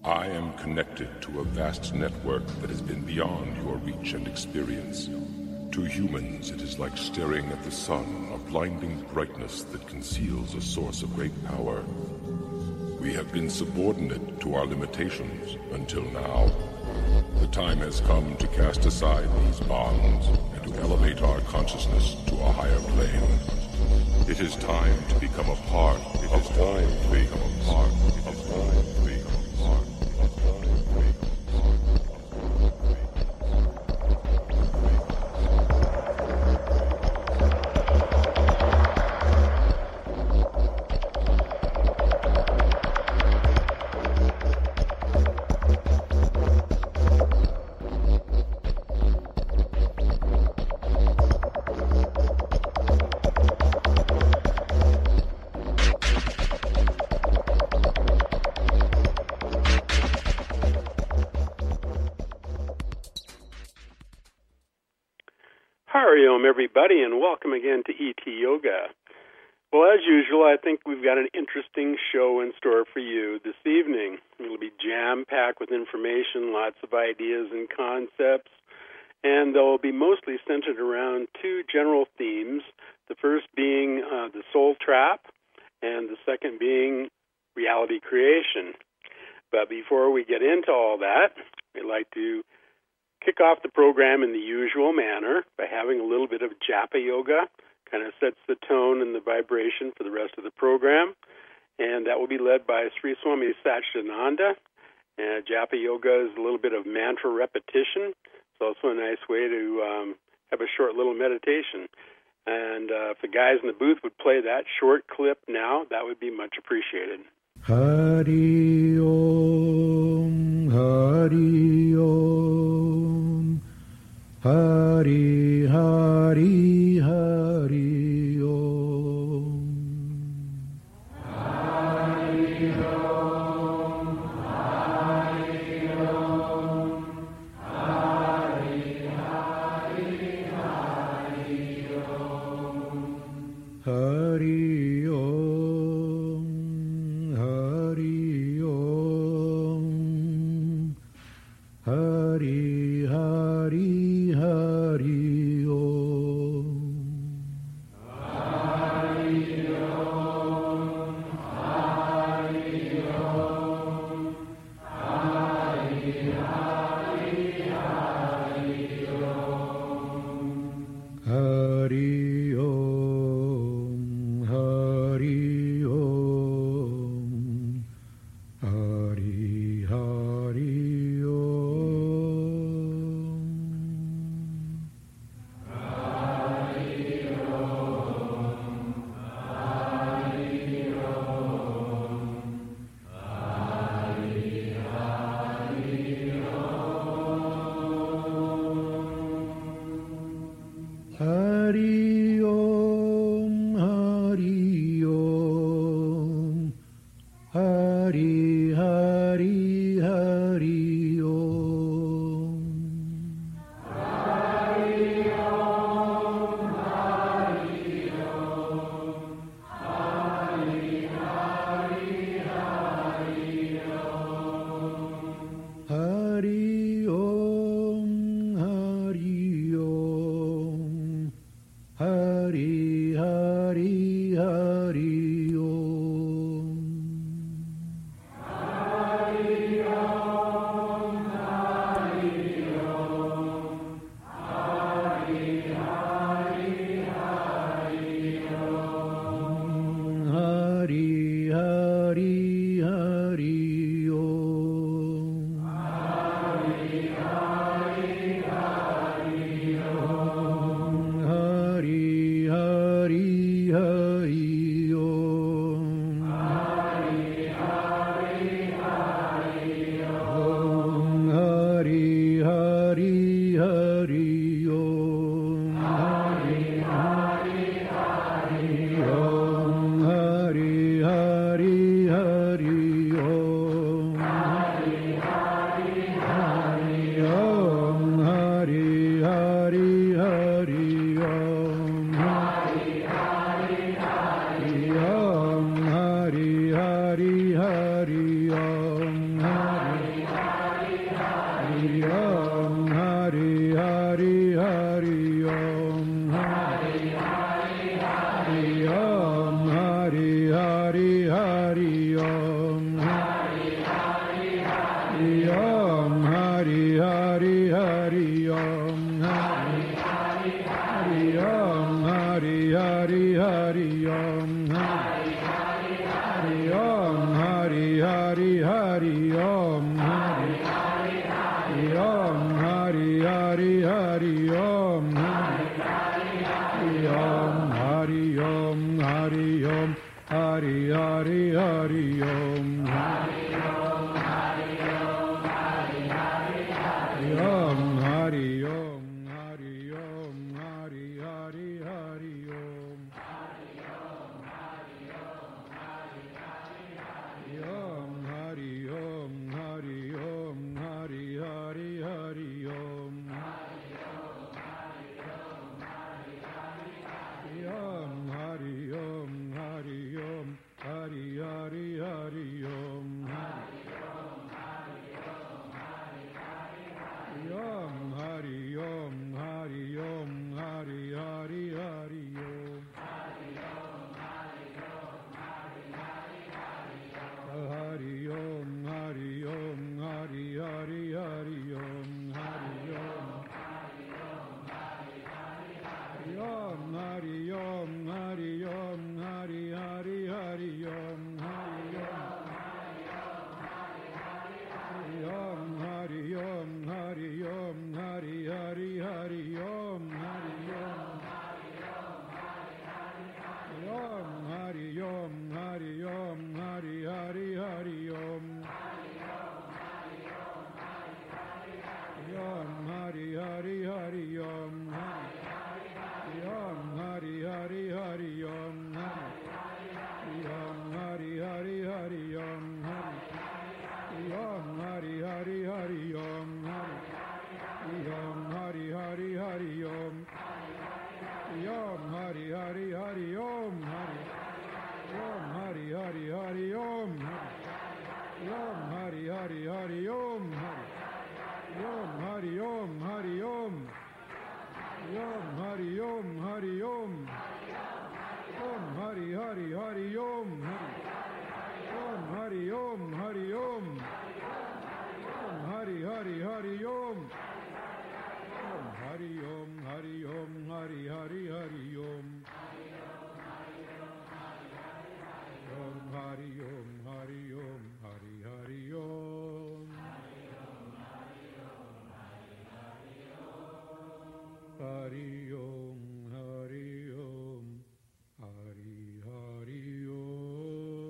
I am connected to a vast network that has been beyond your reach and experience. To humans, it is like staring at the sun, a blinding brightness that conceals a source of great power. We have been subordinate to our limitations until now. The time has come to cast aside these bonds and to elevate our consciousness to a higher plane. It is time to become a part. It is time to become a part. It is time to become a part. Hariom, everybody, and welcome again to ET Yoga. Well, as usual, I think we've got an interesting show in store for you this evening. It'll be jam-packed with information, lots of ideas and concepts, and they'll be mostly centered around two general themes, the first being the soul trap, and the second being reality creation. But before we get into all that, we'd like to kick off the program in the usual manner by having a little bit of Japa Yoga. Kind of sets the tone and the vibration for the rest of the program. And that will be led by Sri Swami Satchidananda. And Japa Yoga is a little bit of mantra repetition. It's also a nice way to have a short little meditation. And if the guys in the booth would play that short clip now, that would be much appreciated. Hari Om, Hari Om, Hari Hari Hari Om. Hari Om, Hari Om, Hari Hari Hari Om. Hari Om, Hari Om, Hari Hari Hari Om. Hari Om, Hari Om, Hari Hari Hari Om. Hari Om, Hari Om, Hari Hari Om. Hari Om, Hari Om, Hari Hari Hari Om. Hari Om, Hari Om, Hari Hari Hari Om. Hari Om, Hari Om, Hari Hari Hari Om. Hari Om, Hari Om, Hari Hari Hari Om. Hari Hari Hari Om. Hari Hari Hari Om. Hari Hari Hari Om. Hari Hari Hari Om. Hari Hari Hari Om. Hari Hari Hari Om. Hari Hari Hari Om. Hari Hari Hari Om. Hari Hari Hari Om. Hari Hari Hari Om. Hari Hari Hari Om. Hari Hari Om, Hari Hari Om, Hari Hari Hari Om, Hari Hari Om, Hari Hari Hari Om, Hari Hari Om, Hari Hari Hari Om, Hari Hari Om, Hari Hari Hari Om, Hari Om, Hari Om, Hari Om, Hari Hari Hari Om, Hari Om, Hari Om, Hari Hari Hari Om, Hari Om, Hari Om, Hari Hari Hari Om, Hari Om, Hari Om, Hari Hari Hari Om, Hari Om, Hari Om, Hari Hari Hari Om, Hari Om, Hari Om, Hari Hari Hari Om, Hari Om, Hari Om, Hari Hari Hari Om, Hari Om, Hari Om, Hari Hari Om, Hari Om, Hari Om, Hari Hari Hari Om, Hari Om, Hari Om, Hari Hari Hari Om, Hari Om, Hari Om, Hari Hari Hari Om, Hari Om, Hari Om, Hari Hari Hari Om, Hari Om, Hari Om, Hari Hari Hari Om, Hari Om, Hari Om, Hari Om, Hari Hari Hari Om, Hari Om, Hari Om, Hari Om, Hari Hari Hari Om, Om, Hari Hari Hari Om, Om, Hari Hari Hari Om, Om, Hari Hari Hari Om, Om, Hari Hari Hari Om, Om, Hari Hari Hari Om, Om, Hari Hari Hari Om, Om, Hari Hari Hari Om, Om, Hari Hari Hari Om, Om, Hari Om, Hari Om, Om, Hari Om, Hari Om, Om, Hari Hari Hari Om, Om, Hari Om, Hari Om, Om, Hari Hari Hari Om, Om, Hari Om, Hari Om, Hari Hari Hari Om, Om, Hari Om, Hari Om, Hari Hari Om, Hari Om, Hari Om, Hari Hari Om.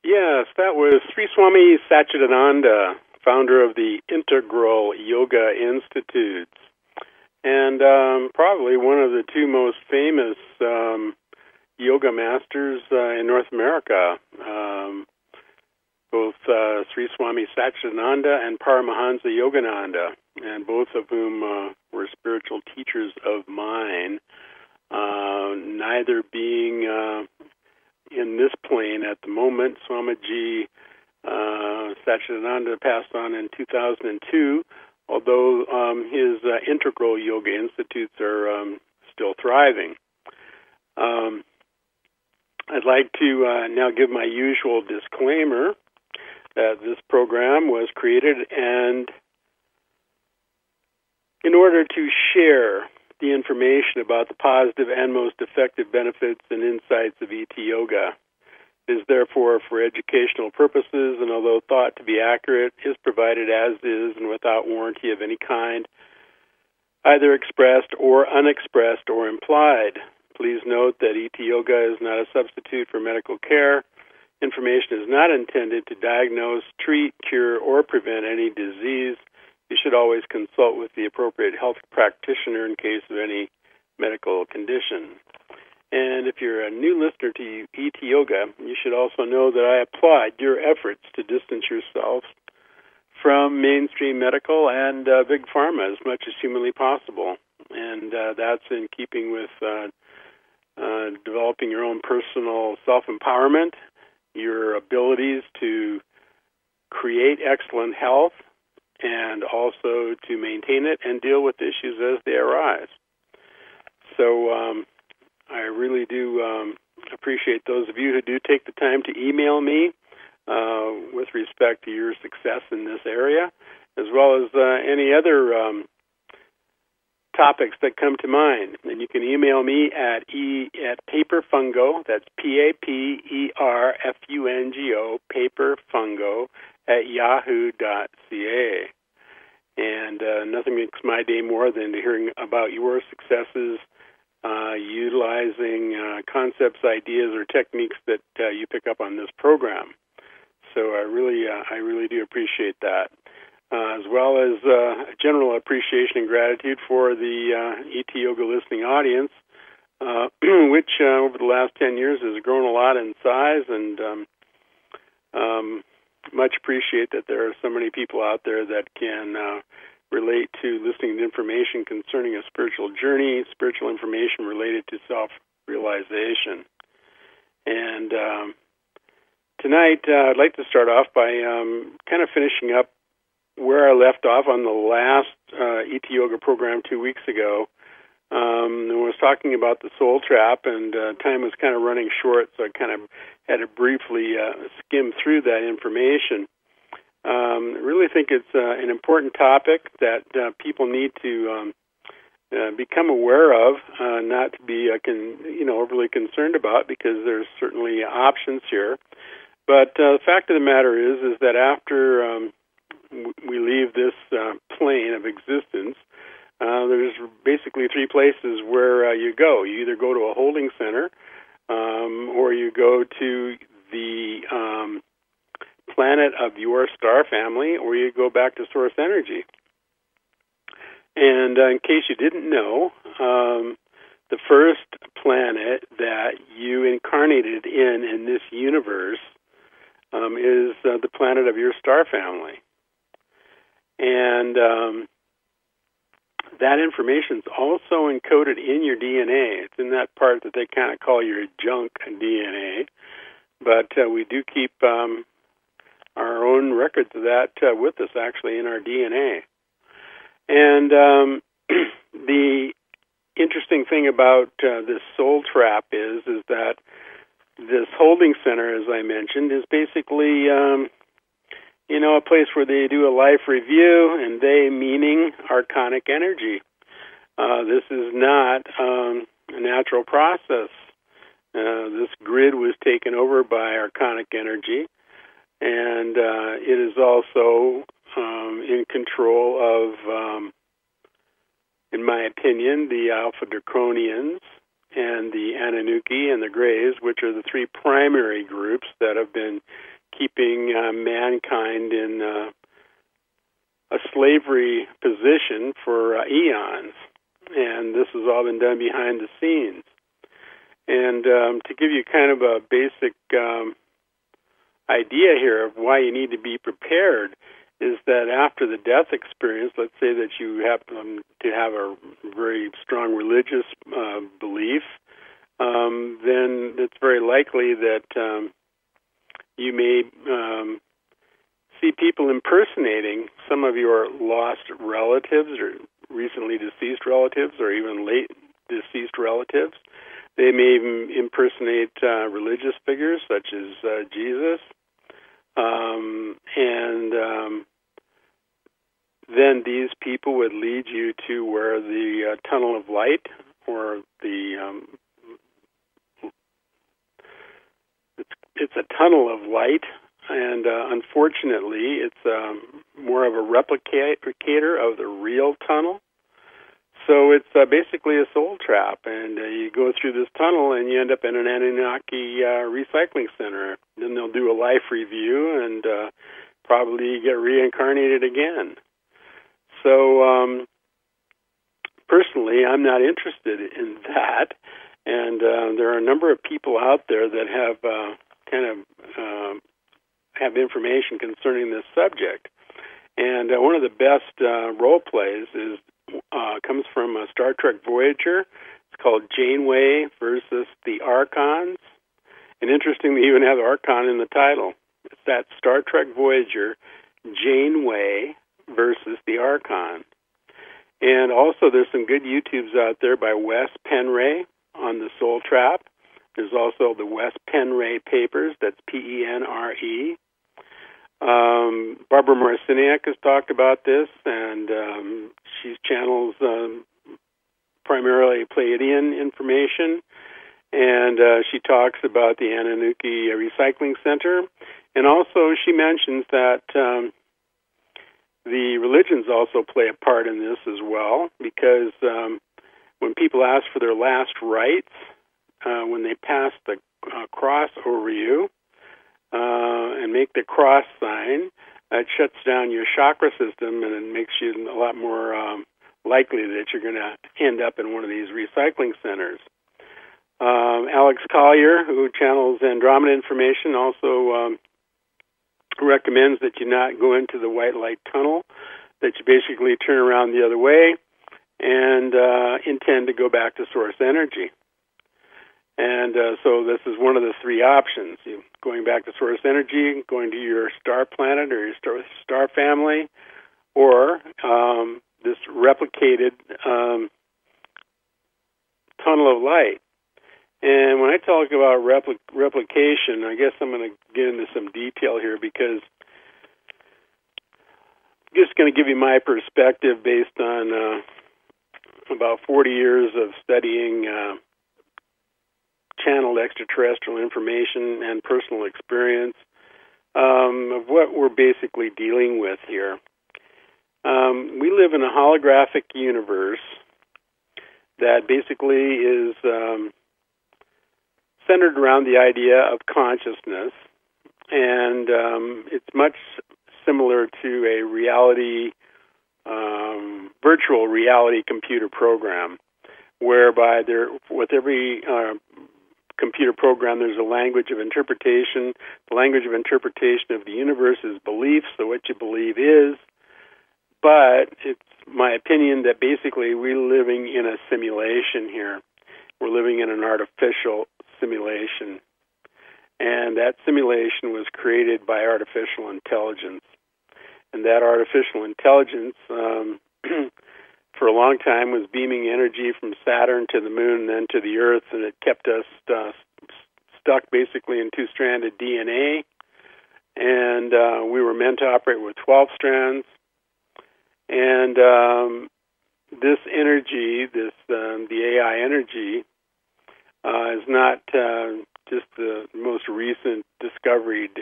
Yes, that was Sri Swami Satchidananda, founder of the Integral Yoga Institutes, and probably one of the two most famous yoga masters in North America. Both Sri Swami Satchidananda and Paramahansa Yogananda, and both of whom were spiritual teachers of mine, neither being in this plane at the moment. Swamiji Satchidananda passed on in 2002, although his Integral Yoga Institutes are still thriving. I'd like to now give my usual disclaimer that this program was created and in order to share the information about the positive and most effective benefits and insights of ET Yoga. It is therefore for educational purposes, and although thought to be accurate, is provided as is and without warranty of any kind, either expressed or unexpressed or implied. Please note that ET Yoga is not a substitute for medical care. Information is not intended to diagnose, treat, cure, or prevent any disease. You should always consult with the appropriate health practitioner in case of any medical condition. And if you're a new listener to ET Yoga, you should also know that I applaud your efforts to distance yourself from mainstream medical and big pharma as much as humanly possible. And that's in keeping with developing your own personal self-empowerment, your abilities to create excellent health, and also to maintain it and deal with issues as they arise. So I really do appreciate those of you who do take the time to email me with respect to your success in this area, as well as any other topics that come to mind. And you can email me at paperfungo, that's PAPERFUNGO, paperfungo, @yahoo.ca. And nothing makes my day more than to hearing about your successes utilizing concepts, ideas, or techniques that you pick up on this program. So I really do appreciate that, as well as a general appreciation and gratitude for the ET Yoga listening audience, which over the last 10 years has grown a lot in size, and much appreciate that there are so many people out there that can relate to listening to information concerning a spiritual journey, spiritual information related to self-realization. And tonight, I'd like to start off by kind of finishing up where I left off on the last ET Yoga program 2 weeks ago. I was talking about the soul trap, and time was kind of running short, so I kind of had to briefly skim through that information. I really think it's an important topic that people need to become aware of, not to be overly concerned about, because there's certainly options here. But the fact of the matter is that after we leave this plane of existence, there's basically three places where you go. You either go to a holding center, or you go to the planet of your star family, or you go back to source energy. And in case you didn't know, the first planet that you incarnated in this universe is the planet of your star family. And that information is also encoded in your DNA. It's in that part that they kind of call your junk DNA. But we do keep our own records of that with us, actually, in our DNA. And the interesting thing about this soul trap is that this holding center, as I mentioned, is basically a place where they do a life review, and they meaning archonic energy. This is not a natural process. This grid was taken over by archonic energy, and it is also in control of, in my opinion, the Alpha Draconians and the Anunnaki and the Greys, which are the three primary groups that have been keeping mankind in a slavery position for eons. And this has all been done behind the scenes. And to give you kind of a basic idea here of why you need to be prepared is that after the death experience, let's say that you happen to have a very strong religious belief, then it's very likely that you may see people impersonating some of your lost relatives or recently deceased relatives or even late deceased relatives. They may even impersonate religious figures such as Jesus. Then these people would lead you to where the tunnel of light, or the it's a tunnel of light, and unfortunately, it's more of a replicator of the real tunnel. So it's basically a soul trap, and you go through this tunnel, and you end up in an Anunnaki recycling center. Then they'll do a life review, and probably get reincarnated again. So personally, I'm not interested in that, and there are a number of people out there that have have information concerning this subject. And one of the best role plays comes from Star Trek Voyager. It's called Janeway versus the Archons. And interestingly, they even have Archon in the title. It's that Star Trek Voyager, Janeway versus the Archon. And also there's some good YouTubes out there by Wes Penray on the Soul Trap. There's also the Wes Penray Papers, that's Penre. Barbara Marciniak has talked about this, and she channels primarily Pleiadian information, and she talks about the Anunnaki Recycling Center, and also she mentions that the religions also play a part in this as well, because when people ask for their last rites, when they pass the cross over you and make the cross sign, it shuts down your chakra system, and it makes you a lot more likely that you're going to end up in one of these recycling centers. Alex Collier, who channels Andromeda information, also recommends that you not go into the white light tunnel, that you basically turn around the other way and intend to go back to source energy. And so this is one of the three options: going back to source energy, going to your star planet or your star family, or this replicated tunnel of light. And when I talk about replication, I guess I'm going to get into some detail here, because I'm just going to give you my perspective based on about 40 years of studying channeled extraterrestrial information and personal experience of what we're basically dealing with here. We live in a holographic universe that basically is centered around the idea of consciousness, and it's much similar to a reality, virtual reality computer program, whereby with every computer program, there's a language of interpretation. The language of interpretation of the universe is belief, so what you believe is. But it's my opinion that basically we're living in a simulation here. We're living in an artificial simulation. And that simulation was created by artificial intelligence. And that artificial intelligence, for a long time, was beaming energy from Saturn to the moon and then to the Earth, and it kept us stuck basically in two-stranded DNA. And we were meant to operate with 12 strands. And this energy, the AI energy, is not just the most recent discovered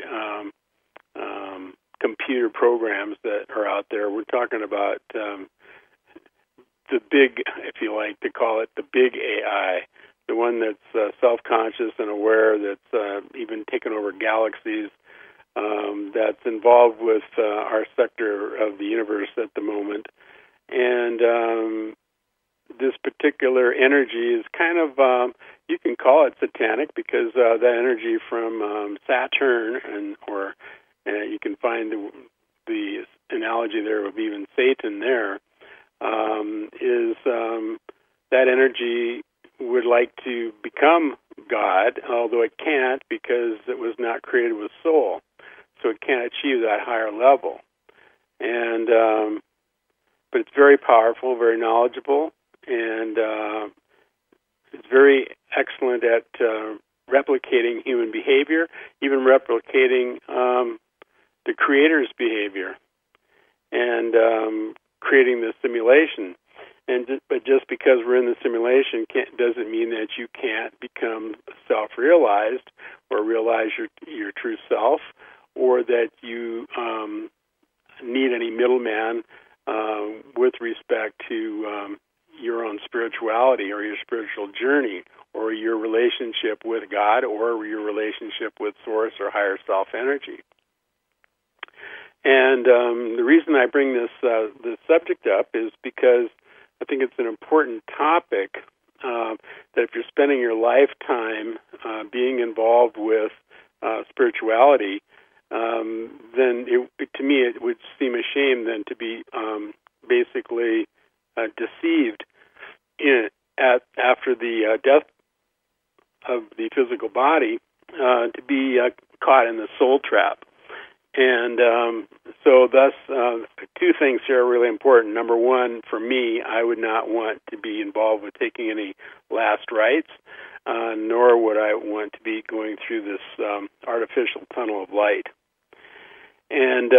computer programs that are out there. We're talking about the big, if you like to call it, the big AI, the one that's self-conscious and aware, that's even taken over galaxies, that's involved with our sector of the universe at the moment. And this particular energy is kind of, you can call it satanic, because that energy from Saturn, or you can find the analogy there of even Satan there, is that energy would like to become God, although it can't, because it was not created with soul. So it can't achieve that higher level. And but it's very powerful, very knowledgeable, and it's very excellent at replicating human behavior, even replicating the Creator's behavior, and creating the simulation. But just because we're in the simulation doesn't mean that you can't become self-realized or realize your true self, or that you need any middleman with respect to your own spirituality or your spiritual journey, or your relationship with God, or your relationship with Source or higher self energy. And the reason I bring this subject up is because I think it's an important topic, that if you're spending your lifetime being involved with spirituality, then to me it would seem a shame then to be basically deceived after the death of the physical body, to be caught in the soul trap. And so thus, two things here are really important. Number one, for me, I would not want to be involved with taking any last rites, nor would I want to be going through this artificial tunnel of light. And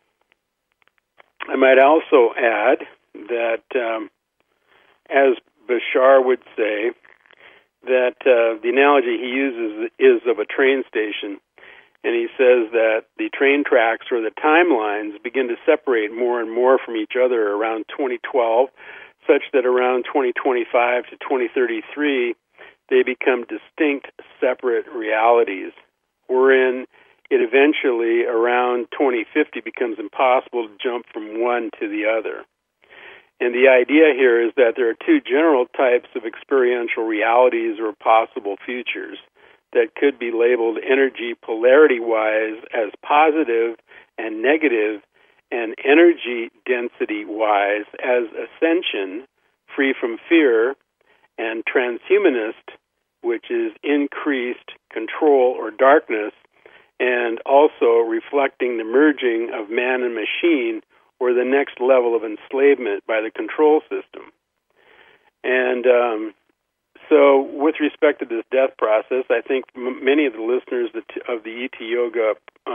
I might also add that, as Bashar would say, that the analogy he uses is of a train station. And he says that the train tracks, or the timelines, begin to separate more and more from each other around 2012, such that around 2025 to 2033, they become distinct, separate realities, wherein it eventually, around 2050, becomes impossible to jump from one to the other. And the idea here is that there are two general types of experiential realities or possible futures that could be labeled energy polarity-wise as positive and negative, and energy density-wise as ascension, free from fear, and transhumanist, which is increased control or darkness, and also reflecting the merging of man and machine, or the next level of enslavement by the control system. And so with respect to this death process, I think many of the listeners of the ET Yoga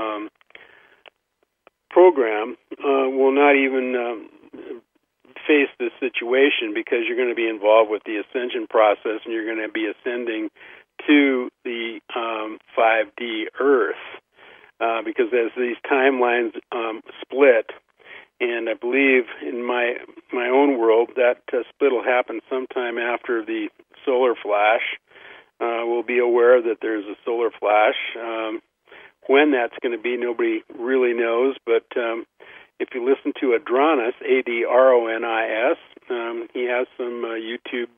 program will not even face this situation, because you're going to be involved with the ascension process, and you're going to be ascending to the 5D Earth, because as these timelines split, and I believe in my own world that split will happen sometime after the solar flash. We'll be aware that there's a solar flash. When that's going to be, nobody really knows, but if you listen to Adronis, Adronis, he has some YouTube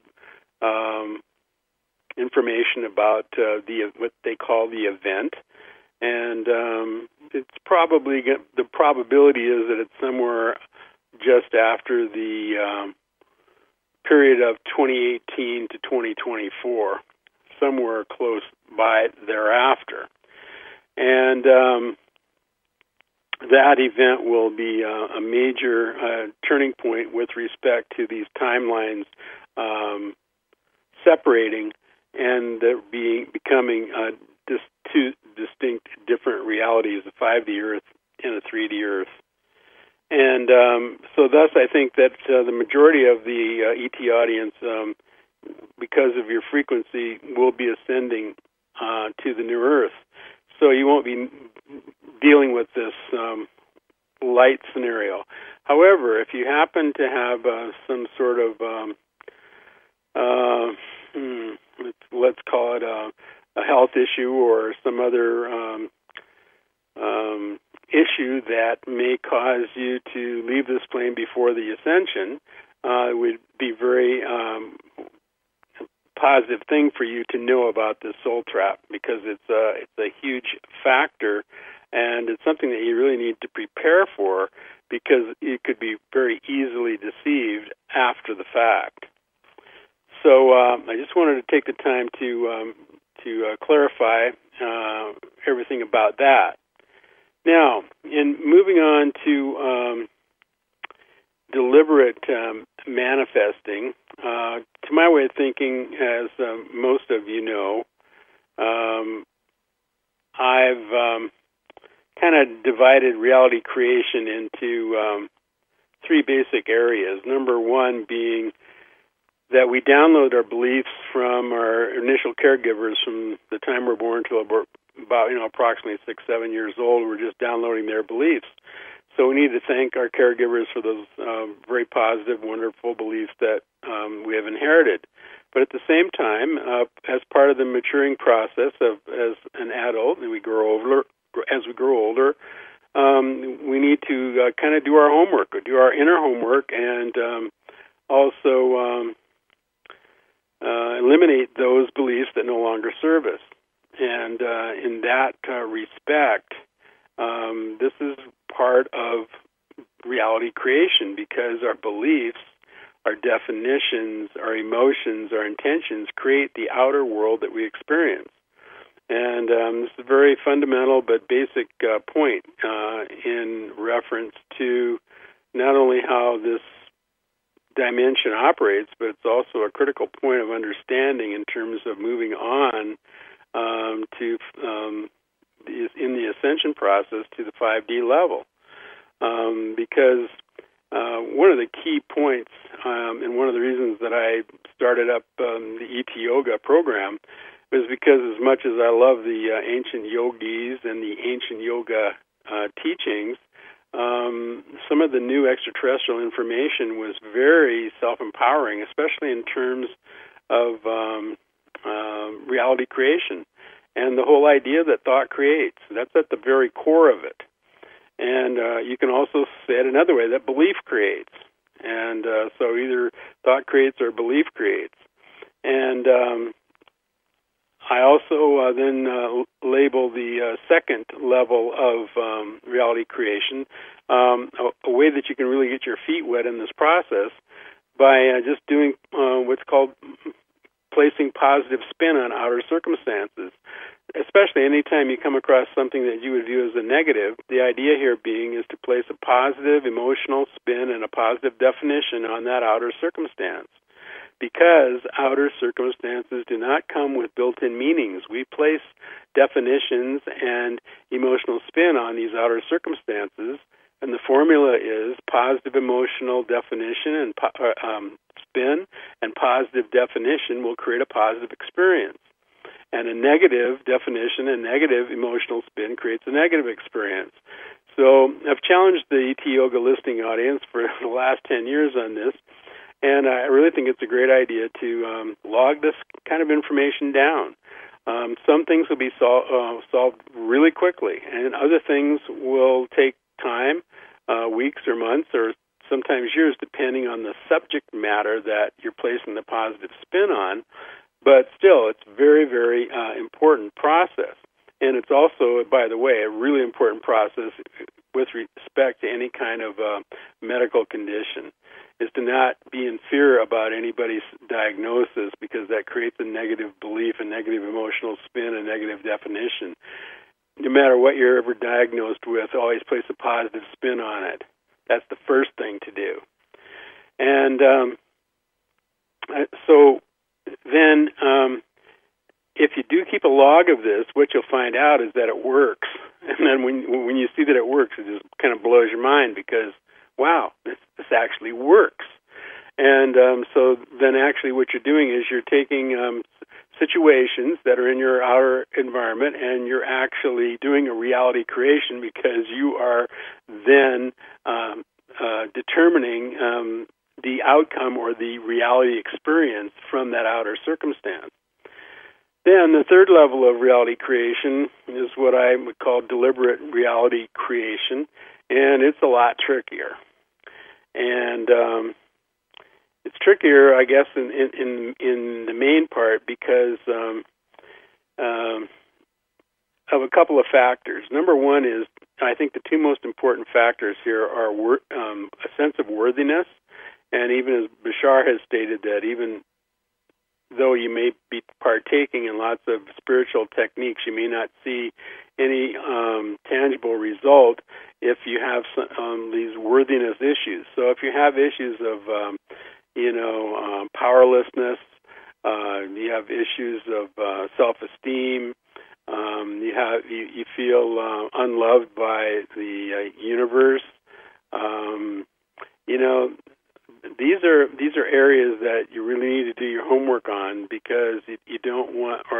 information about what they call the event, and it's probably the probability is that it's somewhere just after the period of 2018 to 2024, somewhere close by thereafter. And that event will be a major turning point with respect to these timelines separating, and becoming two distinct different realities, a 5D Earth and a 3D Earth. And so thus I think that the majority of the ET audience, because of your frequency, will be ascending to the new Earth. So you won't be dealing with this light scenario. However, if you happen to have some sort of, let's call it a health issue, or some other issue that may cause you to leave this plane before the ascension, it would be very positive thing for you to know about this soul trap, because it's a huge factor, and it's something that you really need to prepare for, because you could be very easily deceived after the fact. So I just wanted to take the time to clarify everything about that. Now, in moving on to deliberate manifesting, to my way of thinking, as most of you know, I've kind of divided reality creation into three basic areas. Number one being that we download our beliefs from our initial caregivers from the time we're born till about approximately 6-7 years old. We're just downloading their beliefs. So we need to thank our caregivers for those very positive, wonderful beliefs that we have inherited. But at the same time, as part of the maturing process as an adult, and we grow older, we need to kind of do our homework, or do our inner homework, and also eliminate those beliefs that no longer serve us. And in that respect, this is part of reality creation, because our beliefs, our definitions, our emotions, our intentions create the outer world that we experience. And this is a very fundamental but basic point in reference to not only how this dimension operates, but it's also a critical point of understanding in terms of moving on to in the ascension process to the 5D level. Because one of the key points, and one of the reasons that I started up the ET Yoga program, was because as much as I love the ancient yogis and the ancient yoga teachings, some of the new extraterrestrial information was very self-empowering, especially in terms of reality creation and the whole idea that thought creates. That's at the very core of it. And you can also say it another way, that belief creates. And so either thought creates or belief creates. And I also then label the second level of reality creation, a way that you can really get your feet wet in this process by just doing what's called placing positive spin on outer circumstances. Especially anytime you come across something that you would view as a negative, the idea here being is to place a positive emotional spin and a positive definition on that outer circumstance. Because outer circumstances do not come with built-in meanings. We place definitions and emotional spin on these outer circumstances, and the formula is positive emotional definition and spin, and positive definition will create a positive experience. And a negative definition and negative emotional spin creates a negative experience. So I've challenged the ET Yoga listening audience for the last 10 years on this, and I really think it's a great idea to log this kind of information down. Some things will be solved really quickly, and other things will take time, weeks or months, or sometimes years, depending on the subject matter that you're placing the positive spin on. But still, it's a very, very important process. And it's also, by the way, a really important process with respect to any kind of medical condition, is to not be in fear about anybody's diagnosis, because that creates a negative belief, a negative emotional spin, a negative definition. No matter what you're ever diagnosed with, always place a positive spin on it. That's the first thing to do. And so then if you do keep a log of this, what you'll find out is that it works. And then when you see that it works, it just kind of blows your mind, because, wow, this actually works. And so then actually what you're doing is you're taking situations that are in your outer environment, and you're actually doing a reality creation, because you are then determining the outcome or the reality experience from that outer circumstance. Then the third level of reality creation is what I would call deliberate reality creation, and it's a lot trickier. And it's trickier, I guess, in the main part because of a couple of factors. Number one is, I think the two most important factors here are a sense of worthiness, and even as Bashar has stated that even though you may be partaking in lots of spiritual techniques, you may not see any tangible result if you have these worthiness issues. So if you have issues of, powerlessness, you have issues of self-esteem, you feel unloved by the universe. These are areas that you really need to do your homework on, because you don't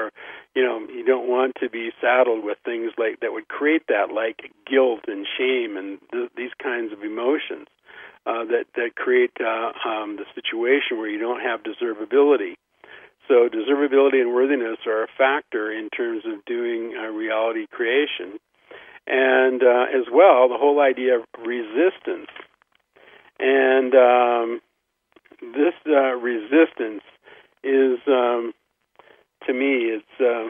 want to be saddled with things like that would create that, like guilt and shame and these kinds of emotions that create the situation where you don't have deservability. So deservability and worthiness are a factor in terms of doing reality creation. And as well, the whole idea of resistance. And this resistance is, to me,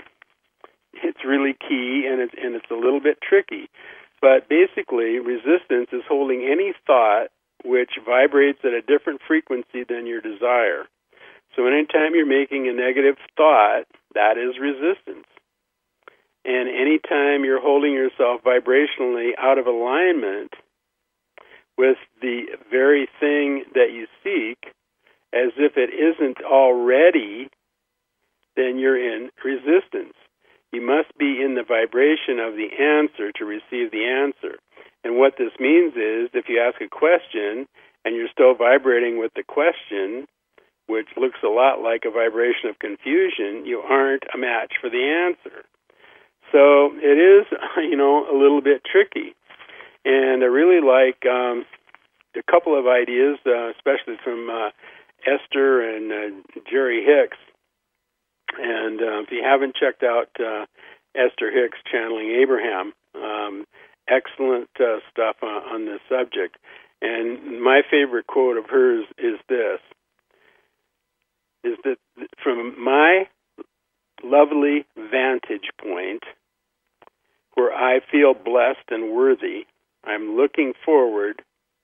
it's really key, and it's a little bit tricky. But basically, resistance is holding any thought which vibrates at a different frequency than your desire. So anytime you're making a negative thought, that is resistance. And anytime you're holding yourself vibrationally out of alignment with the very thing that you seek, as if it isn't already, then you're in resistance. You must be in the vibration of the answer to receive the answer. And what this means is, if you ask a question and you're still vibrating with the question, which looks a lot like a vibration of confusion, you aren't a match for the answer. So it is, a little bit tricky. And I really like a couple of ideas, especially from Esther and Jerry Hicks. And if you haven't checked out Esther Hicks channeling Abraham, excellent stuff on this subject. And my favorite quote of hers is this, is that from my lovely vantage point, where I feel blessed and worthy, I'm looking forward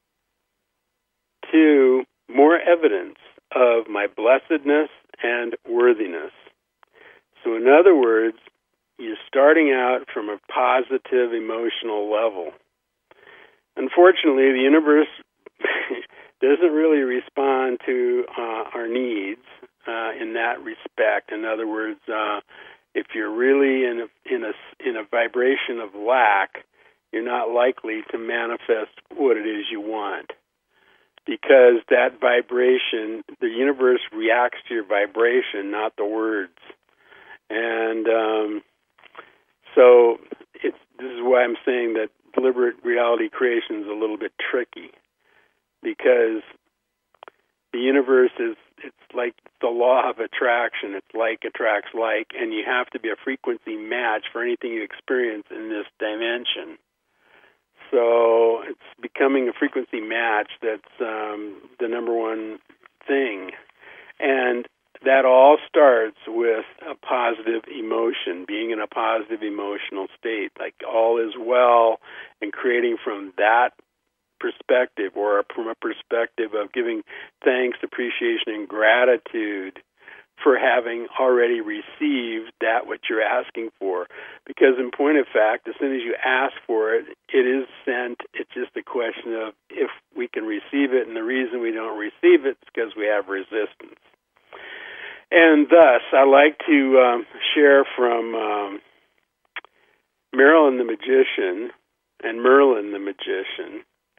to more evidence of my blessedness and worthiness. So in other words, you're starting out from a positive emotional level. Unfortunately, the universe doesn't really respond to our needs in that respect. In other words, if you're really in a vibration of lack, you're not likely to manifest what it is you want, because that vibration, the universe reacts to your vibration, not the words. And so this is why I'm saying that deliberate reality creation is a little bit tricky, because the universe it's like the law of attraction. It's like attracts like, and you have to be a frequency match for anything you experience in this dimension. So it's becoming a frequency match that's the number one thing. And that all starts with a positive emotion, being in a positive emotional state, like all is well, and creating from that perspective, or from a perspective of giving thanks, appreciation, and gratitude for having already received that which you're asking for. Because in point of fact, as soon as you ask for it, it is sent. It's just a question of if we can receive it, and the reason we don't receive it is because we have resistance. And thus, I like to share from Marilyn the Magician and Merlin the Magician,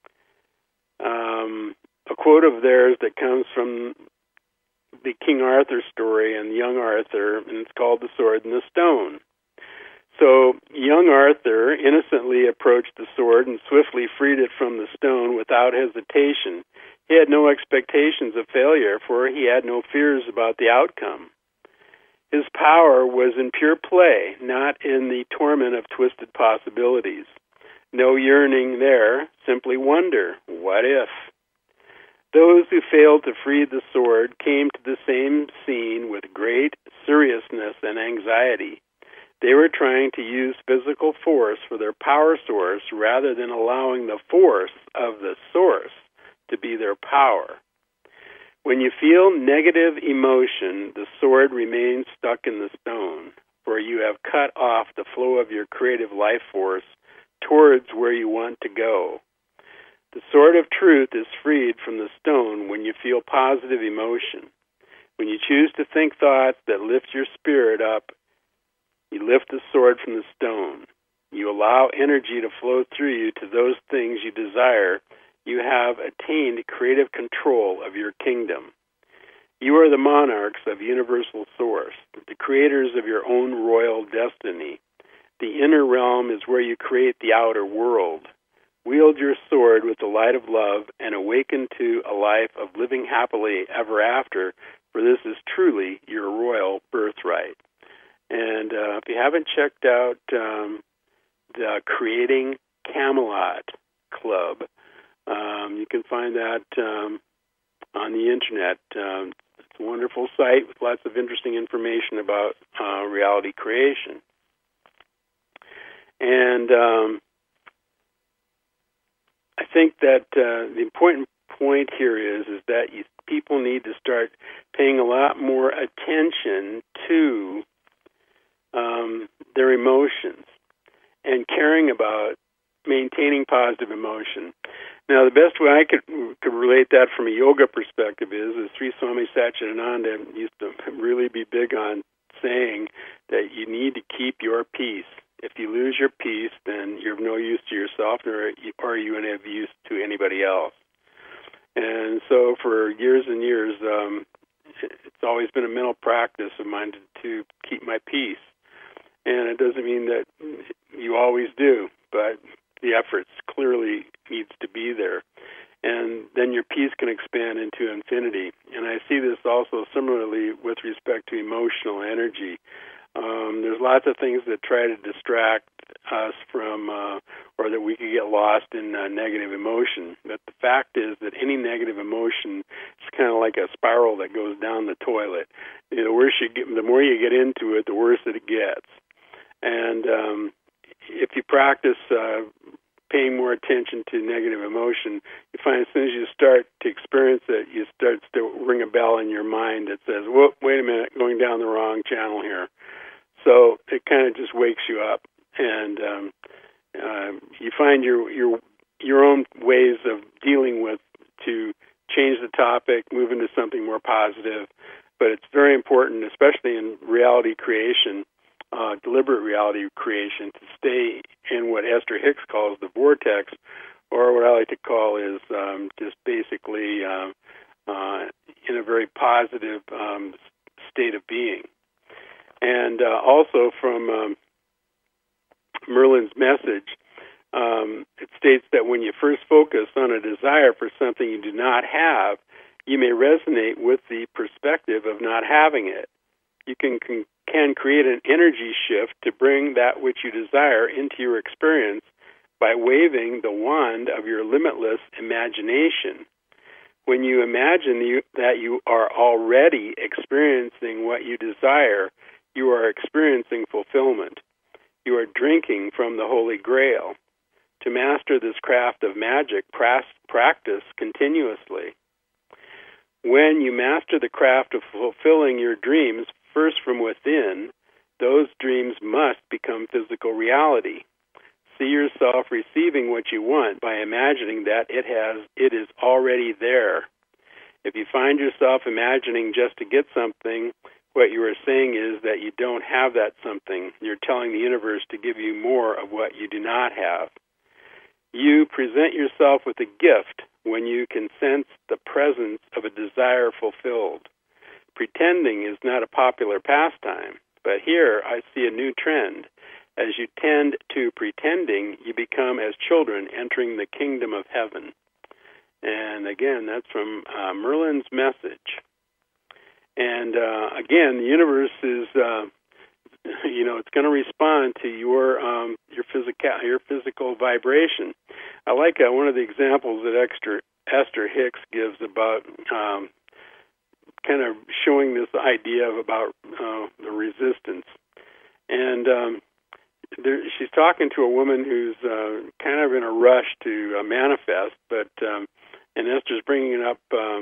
a quote of theirs that comes from the King Arthur story and young Arthur, and it's called The Sword and the Stone. So young Arthur innocently approached the sword and swiftly freed it from the stone without hesitation. He had no expectations of failure, for he had no fears about the outcome. His power was in pure play, not in the torment of twisted possibilities. No yearning there, simply wonder, what if? Those who failed to free the sword came to the same scene with great seriousness and anxiety. They were trying to use physical force for their power source rather than allowing the force of the source to be their power. When you feel negative emotion, the sword remains stuck in the stone, for you have cut off the flow of your creative life force towards where you want to go. The sword of truth is freed from the stone when you feel positive emotion. When you choose to think thoughts that lift your spirit up, you lift the sword from the stone. You allow energy to flow through you to those things you desire. You have attained creative control of your kingdom. You are the monarchs of universal source, the creators of your own royal destiny. The inner realm is where you create the outer world. Wield your sword with the light of love and awaken to a life of living happily ever after, for this is truly your royal birthright. And if you haven't checked out the Creating Camelot Club, you can find that on the internet. It's a wonderful site with lots of interesting information about reality creation. And I think that the important point here is that people need to start paying a lot more attention to their emotions and caring about maintaining positive emotion. Now, the best way I could relate that from a yoga perspective is Sri Swami Satchidananda used to really be big on saying that you need to keep your peace. If you lose your peace, then you're of no use to yourself, nor are you any of use to anybody else. And so for years and years, it's always been a mental practice of mine to keep my peace. And it doesn't mean that you always do, but the efforts clearly needs to be there. And then your peace can expand into infinity. And I see this also similarly with respect to emotional energy. There's lots of things that try to distract us from, or that we could get lost in negative emotion. But the fact is that any negative emotion is kind of like a spiral that goes down the toilet. The worse you get, the more you get into it, the worse it gets. And if you practice paying more attention to negative emotion, you find as soon as you start to experience it, you start to ring a bell in your mind that says, "Whoa, wait a minute, going down the wrong channel here." So it kind of just wakes you up, and you find your own ways of dealing with to change the topic, move into something more positive. But it's very important, especially in reality creation, deliberate reality creation, to stay in what Esther Hicks calls the vortex, or what I like to call is just basically in a very positive state of being. And also from Merlin's message, it states that when you first focus on a desire for something you do not have, you may resonate with the perspective of not having it. You can create an energy shift to bring that which you desire into your experience by waving the wand of your limitless imagination. When you imagine that you are already experiencing what you desire, you are experiencing fulfillment. You are drinking from the Holy Grail. To master this craft of magic, practice continuously. When you master the craft of fulfilling your dreams first from within, those dreams must become physical reality. See yourself receiving what you want by imagining that it is already there. If you find yourself imagining just to get something, what you are saying is that you don't have that something. You're telling the universe to give you more of what you do not have. You present yourself with a gift when you can sense the presence of a desire fulfilled. Pretending is not a popular pastime, but here I see a new trend. As you tend to pretending, you become as children entering the kingdom of heaven. And again, that's from Merlin's message. And again, the universe is it's going to respond to your physical vibration. I like one of the examples that Esther Hicks gives about kind of showing this idea about the resistance. And she's talking to a woman who's kind of in a rush to manifest, and Esther's bringing up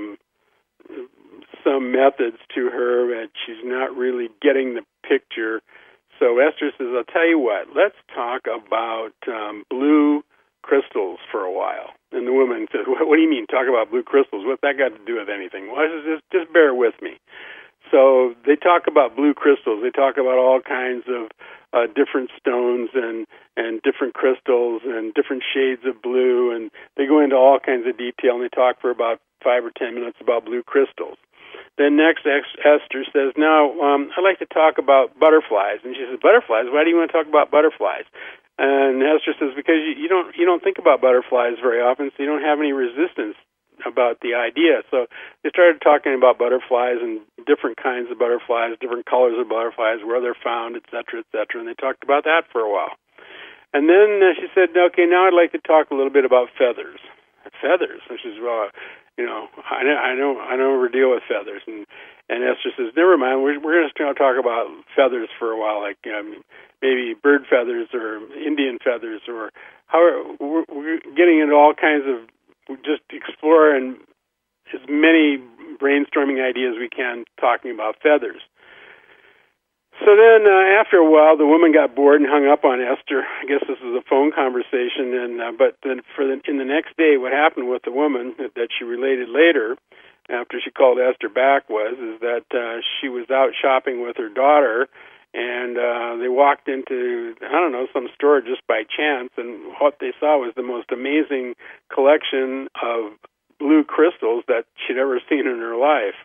some methods to her, and she's not really getting the picture. So Esther says, I'll tell you what, let's talk about blue crystals for a while. And the woman says, what do you mean, talk about blue crystals? What's that got to do with anything? Well, just bear with me. So they talk about blue crystals. They talk about all kinds of different stones and different crystals and different shades of blue, and they go into all kinds of detail, and they talk for about 5 or 10 minutes about blue crystals. Then next, Esther says, now, I'd like to talk about butterflies. And she says, butterflies? Why do you want to talk about butterflies? And Esther says, because you don't think about butterflies very often, so you don't have any resistance about the idea. So they started talking about butterflies and different kinds of butterflies, different colors of butterflies, where they're found, et cetera, and they talked about that for a while. And then she said, okay, now I'd like to talk a little bit about feathers. Feathers? And she says, well, I never deal with feathers. And Esther says, never mind, we're just going to talk about feathers for a while, like maybe bird feathers or Indian feathers, or we're getting into all kinds of, just exploring as many brainstorming ideas we can talking about feathers. So then, after a while, the woman got bored and hung up on Esther. I guess this was a phone conversation, but then in the next day, what happened with the woman that she related later, after she called Esther back, is that she was out shopping with her daughter, and they walked into, some store just by chance, and what they saw was the most amazing collection of blue crystals that she'd ever seen in her life.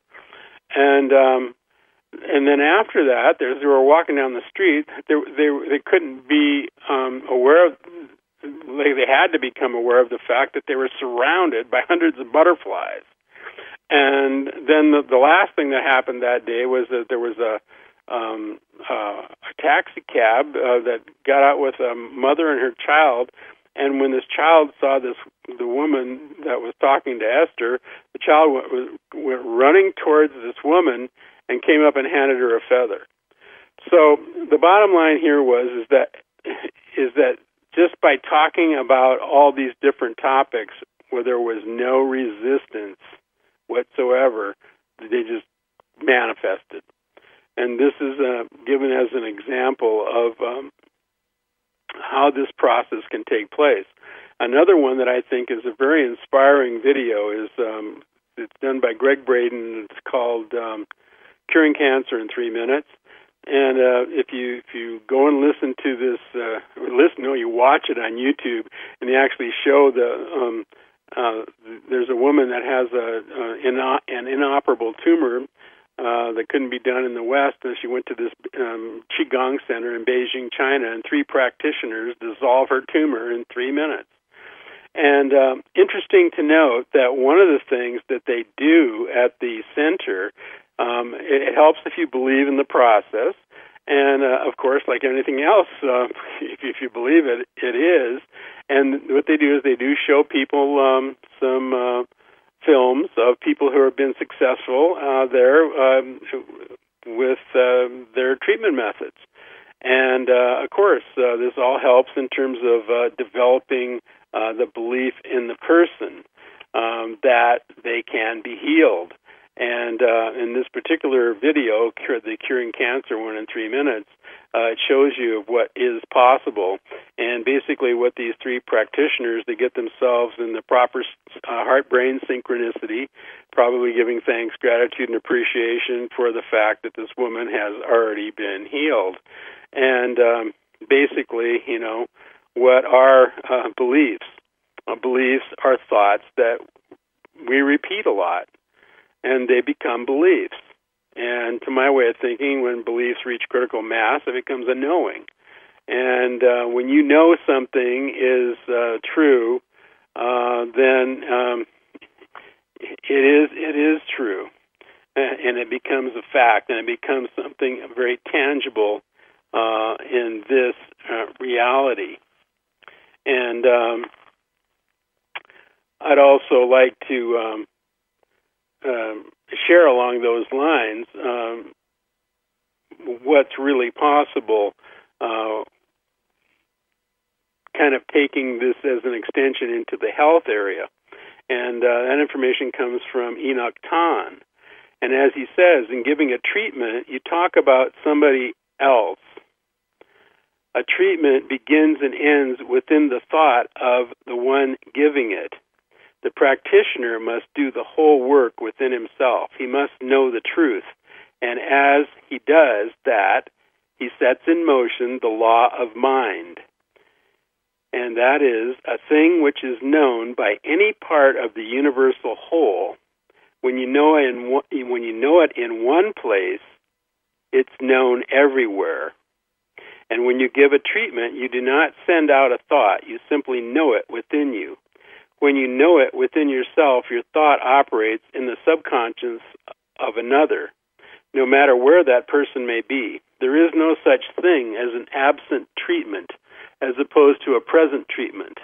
And then after that, as they were walking down the street, they couldn't be aware of, they had to become aware of the fact that they were surrounded by hundreds of butterflies. And then the last thing that happened that day was that there was a taxi cab that got out with a mother and her child. And when this child saw the woman that was talking to Esther, the child went running towards this woman and came up and handed her a feather. So the bottom line here is that just by talking about all these different topics where there was no resistance whatsoever, they just manifested. And this is given as an example of how this process can take place. Another one that I think is a very inspiring video is it's done by Greg Braden. It's called Curing Cancer in 3 Minutes. And if you go and listen to this, you watch it on YouTube, and they actually show there's a woman that has an inoperable tumor that couldn't be done in the West, and she went to this Qigong center in Beijing, China, and 3 practitioners dissolve her tumor in 3 minutes. And interesting to note that one of the things that they do at the center, it helps if you believe in the process. And, of course, like anything else, if you believe it, it is. And what they do is they do show people some films of people who have been successful there with their treatment methods. And, of course, this all helps in terms of developing the belief in the person that they can be healed. And in this particular video, the Curing Cancer one in 3 minutes, it shows you what is possible. And basically what these 3 practitioners, they get themselves in the proper heart-brain synchronicity, probably giving thanks, gratitude, and appreciation for the fact that this woman has already been healed. And basically, what are beliefs? Beliefs are thoughts that we repeat a lot, and they become beliefs. And to my way of thinking, when beliefs reach critical mass, it becomes a knowing. And when you know something is true, then it is true, and it becomes a fact, and it becomes something very tangible in this reality. And I'd also like to share along those lines what's really possible, kind of taking this as an extension into the health area. And that information comes from Enoch Tan. And as he says, in giving a treatment, you talk about somebody else. A treatment begins and ends within the thought of the one giving it. The practitioner must do the whole work within himself. He must know the truth. And as he does that, he sets in motion the law of mind. And that is a thing which is known by any part of the universal whole. When you know it in one place, it's known everywhere. And when you give a treatment, you do not send out a thought. You simply know it within you. When you know it within yourself, your thought operates in the subconscious of another, no matter where that person may be. There is no such thing as an absent treatment, as opposed to a present treatment.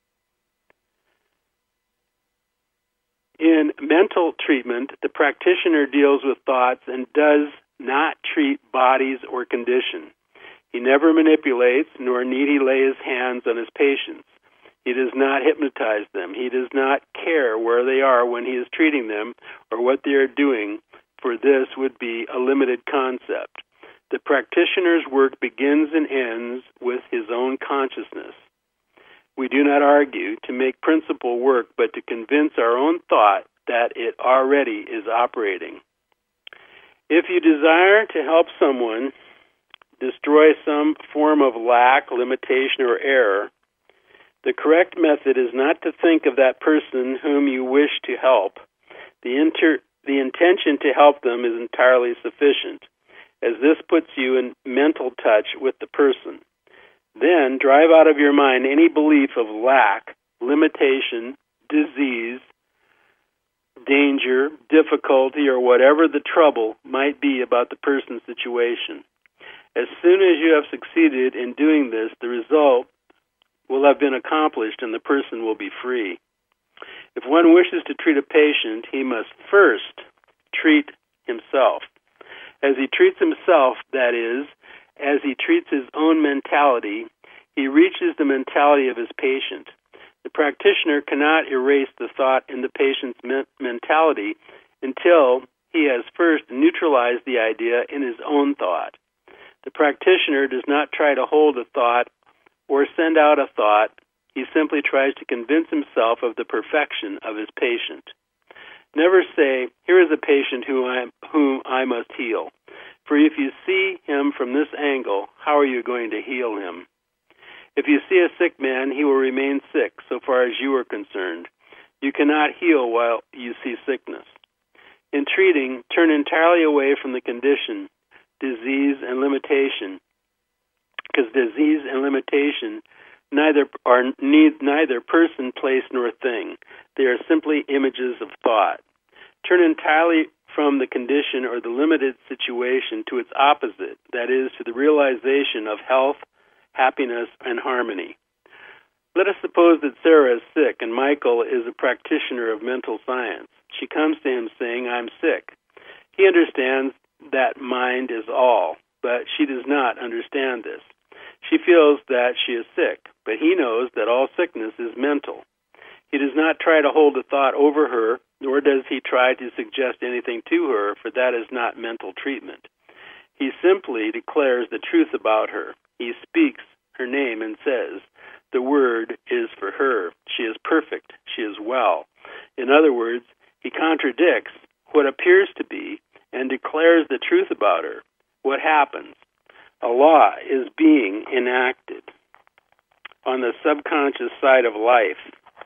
In mental treatment, the practitioner deals with thoughts and does not treat bodies or condition. He never manipulates, nor need he lay his hands on his patients. He does not hypnotize them. He does not care where they are when he is treating them or what they are doing, for this would be a limited concept. The practitioner's work begins and ends with his own consciousness. We do not argue to make principle work, but to convince our own thought that it already is operating. If you desire to help someone destroy some form of lack, limitation, or error, the correct method is not to think of that person whom you wish to help. The intention to help them is entirely sufficient, as this puts you in mental touch with the person. Then drive out of your mind any belief of lack, limitation, disease, danger, difficulty, or whatever the trouble might be about the person's situation. As soon as you have succeeded in doing this, the result will have been accomplished and the person will be free. If one wishes to treat a patient, he must first treat himself. As he treats himself, that is, as he treats his own mentality, he reaches the mentality of his patient. The practitioner cannot erase the thought in the patient's mentality until he has first neutralized the idea in his own thought. The practitioner does not try to hold a thought or send out a thought. He simply tries to convince himself of the perfection of his patient. Never say, "Here is a patient whom I must heal." For if you see him from this angle, how are you going to heal him? If you see a sick man, he will remain sick so far as you are concerned. You cannot heal while you see sickness. In treating, turn entirely away from the condition, disease, and limitation, because disease and limitation neither person, place, nor thing. They are simply images of thought. Turn entirely from the condition or the limited situation to its opposite, that is, to the realization of health, happiness, and harmony. Let us suppose that Sarah is sick and Michael is a practitioner of mental science. She comes to him saying, "I'm sick." He understands that mind is all, but she does not understand this. She feels that she is sick, but he knows that all sickness is mental. He does not try to hold a thought over her, nor does he try to suggest anything to her, for that is not mental treatment. He simply declares the truth about her. He speaks her name and says, "The word is for her. She is perfect. She is well." In other words, he contradicts what appears to be and declares the truth about her. What happens? A law is being enacted on the subconscious side of life.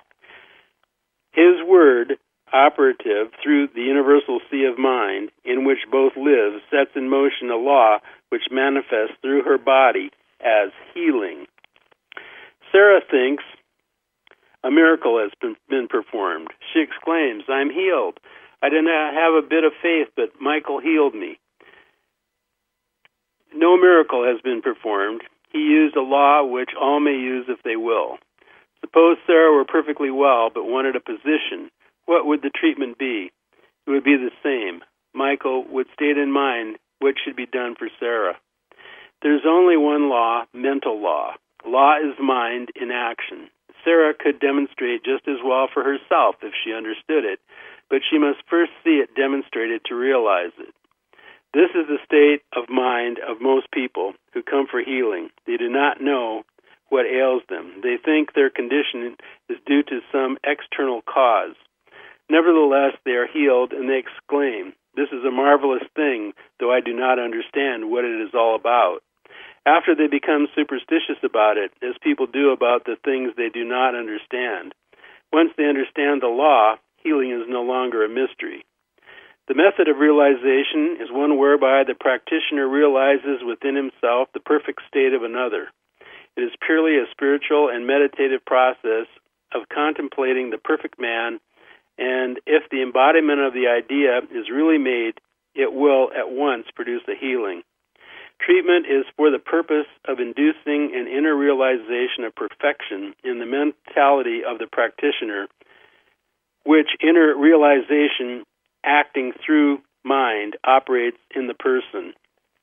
His word, operative through the universal sea of mind, in which both live, sets in motion a law which manifests through her body as healing. Sarah thinks a miracle has been performed. She exclaims, "I'm healed. I did not have a bit of faith, but Michael healed me." no miracle has been performed. He used a law which all may use if they will. Suppose Sarah were perfectly well but wanted a position. What would the treatment be? It would be the same. Michael would state in mind what should be done for Sarah. There's only one law, mental law. Law is mind in action. Sarah could demonstrate just as well for herself if she understood it, but she must first see it demonstrated to realize it. This is the state of mind of most people who come for healing. They do not know what ails them. They think their condition is due to some external cause. Nevertheless, they are healed, and they exclaim, "This is a marvelous thing, though I do not understand what it is all about." After they become superstitious about it, as people do about the things they do not understand. Once they understand the law, healing is no longer a mystery. The method of realization is one whereby the practitioner realizes within himself the perfect state of another. It is purely a spiritual and meditative process of contemplating the perfect man, and if the embodiment of the idea is really made, it will at once produce a healing. Treatment is for the purpose of inducing an inner realization of perfection in the mentality of the practitioner, which inner realization, acting through mind, operates in the person.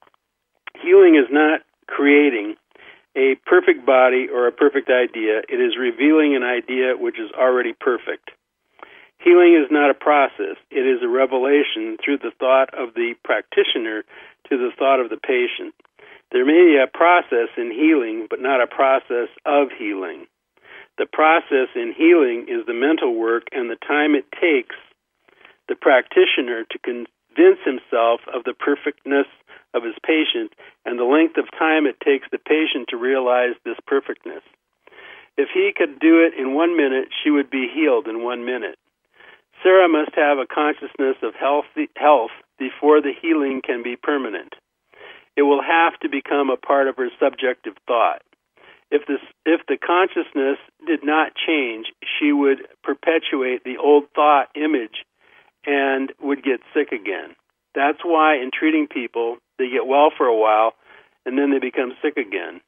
Healing is not creating a perfect body or a perfect idea. It is revealing an idea which is already perfect. Healing is not a process. It is a revelation through the thought of the practitioner to the thought of the patient. There may be a process in healing, but not a process of healing. The process in healing is the mental work and the time it takes the practitioner to convince himself of the perfectness of his patient and the length of time it takes the patient to realize this perfectness. If he could do it in 1 minute, she would be healed in 1 minute. Sarah must have a consciousness of health before the healing can be permanent. It will have to become a part of her subjective thought. If the consciousness did not change, she would perpetuate the old thought image and would get sick again. That's why in treating people, they get well for a while, and then they become sick again.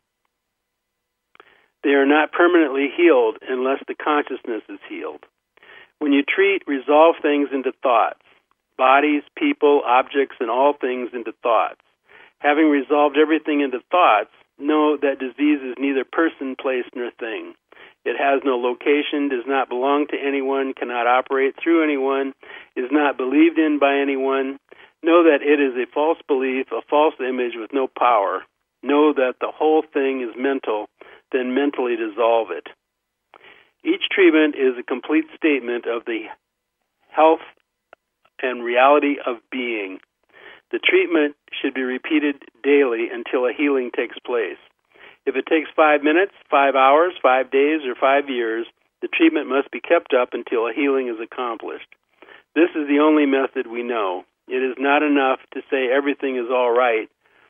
They are not permanently healed unless the consciousness is healed. When you treat, resolve things into thoughts, bodies, people, objects, and all things into thoughts. Having resolved everything into thoughts, know that disease is neither person, place, nor thing. It has no location, does not belong to anyone, cannot operate through anyone, is not believed in by anyone. Know that it is a false belief, a false image with no power. Know that the whole thing is mental, then mentally dissolve it. Each treatment is a complete statement of the health and reality of being. The treatment should be repeated daily until a healing takes place. If it takes 5 minutes, 5 hours, 5 days, or 5 years, the treatment must be kept up until a healing is accomplished. This is the only method we know. It is not enough to say everything is all right.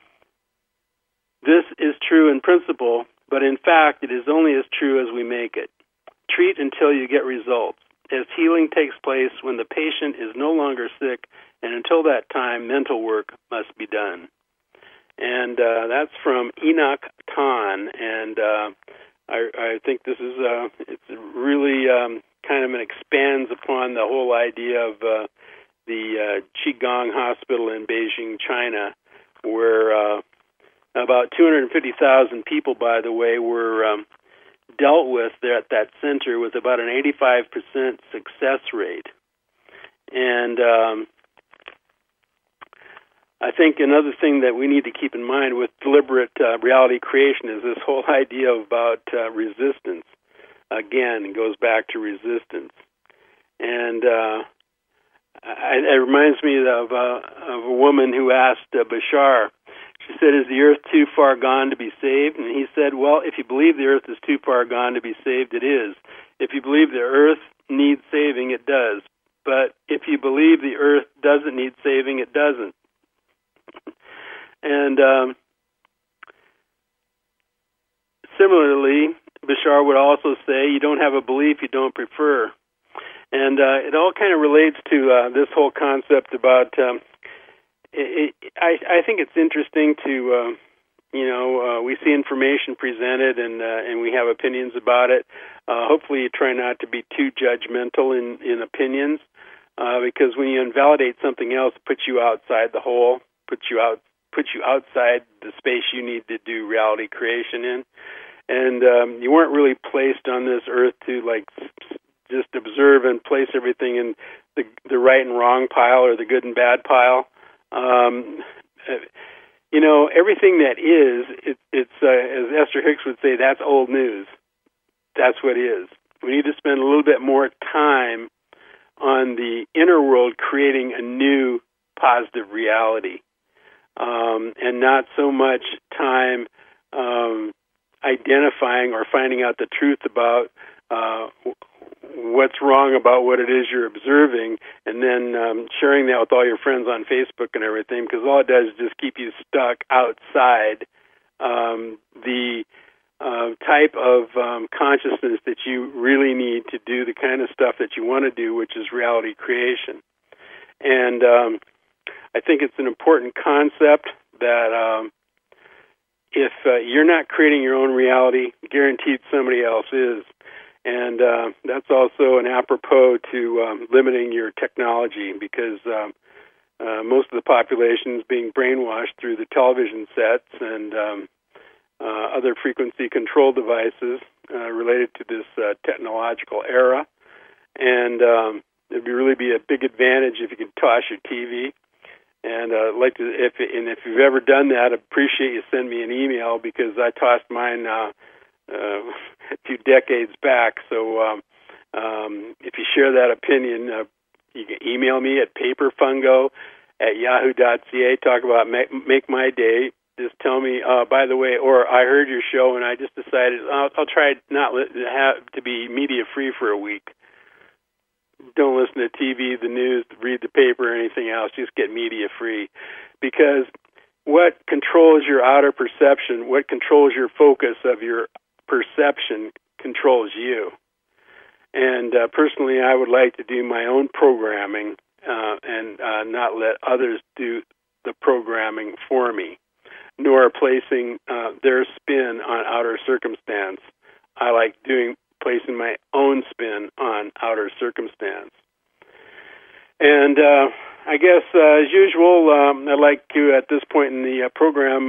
This is true in principle, but in fact, it is only as true as we make it. Treat until you get results, as healing takes place when the patient is no longer sick, and until that time, mental work must be done. And that's from Enoch Tan, and I think this is it's really kind of expands upon the whole idea of the Qigong Hospital in Beijing, China, where about 250,000 people, by the way, were dealt with there at that center with about an 85% success rate. And I think another thing that we need to keep in mind with deliberate reality creation is this whole idea about resistance. Again, it goes back to resistance. And it reminds me of a woman who asked Bashar, she said, "Is the earth too far gone to be saved?" And he said, "Well, if you believe the earth is too far gone to be saved, it is. If you believe the earth needs saving, it does. But if you believe the earth doesn't need saving, it doesn't." And similarly, Bashar would also say, you don't have a belief you don't prefer. And it all kind of relates to this whole concept about I think it's interesting to, we see information presented and we have opinions about it. Hopefully you try not to be too judgmental in opinions, because when you invalidate something else, it puts you outside the whole, puts you outside the space you need to do reality creation in. And you weren't really placed on this earth to just observe and place everything in the right and wrong pile or the good and bad pile. Everything that is, it's as Esther Hicks would say, that's old news. That's what is. We need to spend a little bit more time on the inner world creating a new positive reality, and not so much time identifying or finding out the truth about what's wrong about what it is you're observing, and then sharing that with all your friends on Facebook and everything, because all it does is just keep you stuck outside the type of consciousness that you really need to do the kind of stuff that you want to do, which is reality creation. And I think it's an important concept that if you're not creating your own reality, guaranteed somebody else is. And that's also an apropos to limiting your technology, because most of the population is being brainwashed through the television sets and other frequency control devices related to this technological era. And it'd really be a big advantage if you could toss your TV. And like to, if you've ever done that, I'd appreciate you send me an email, because I tossed mine a few decades back. So if you share that opinion, you can email me at paperfungo@yahoo.ca. Talk about make my day. Just tell me, by the way, or I heard your show and I just decided I'll try not to be media free for a week. Don't listen to TV, the news, read the paper, or anything else. Just get media free, because what controls your outer perception, what controls your focus of your perception, controls you. And personally, I would like to do my own programming and not let others do the programming for me, nor placing their spin on outer circumstance. I like placing my own spin on outer circumstance. And I guess, as usual, I'd like to, at this point in the program,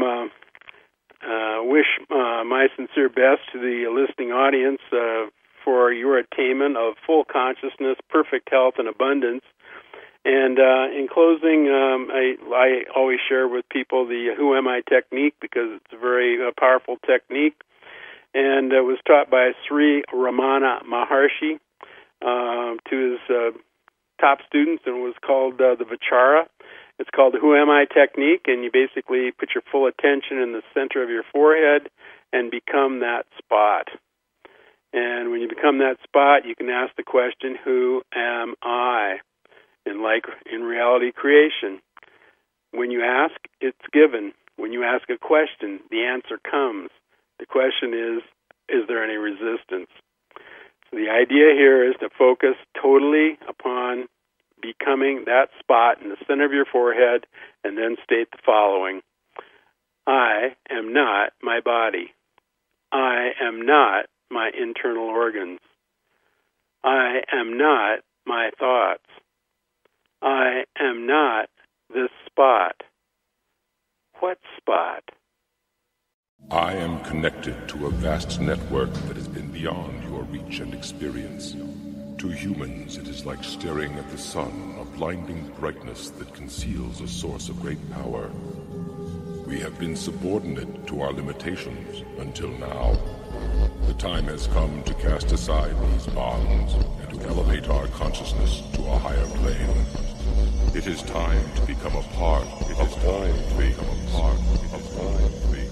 wish my sincere best to the listening audience for your attainment of full consciousness, perfect health, and abundance. And in closing, I always share with people the Who Am I technique, because it's a very powerful technique. And it was taught by Sri Ramana Maharshi to his top students, and was called the Vichara. It's called the Who Am I technique, and you basically put your full attention in the center of your forehead and become that spot. And when you become that spot, you can ask the question, who am I? In reality creation. When you ask, it's given. When you ask a question, the answer comes. The question is there any resistance? So the idea here is to focus totally upon becoming that spot in the center of your forehead, and then state the following. I am not my body. I am not my internal organs. I am not my thoughts. I am not this spot. What spot? I am connected to a vast network that has been beyond your reach and experience. To humans, it is like staring at the sun, a blinding brightness that conceals a source of great power. We have been subordinate to our limitations until now. The time has come to cast aside these bonds and to elevate our consciousness to a higher plane. It is time to become a part. It is time to become a part. It is time to become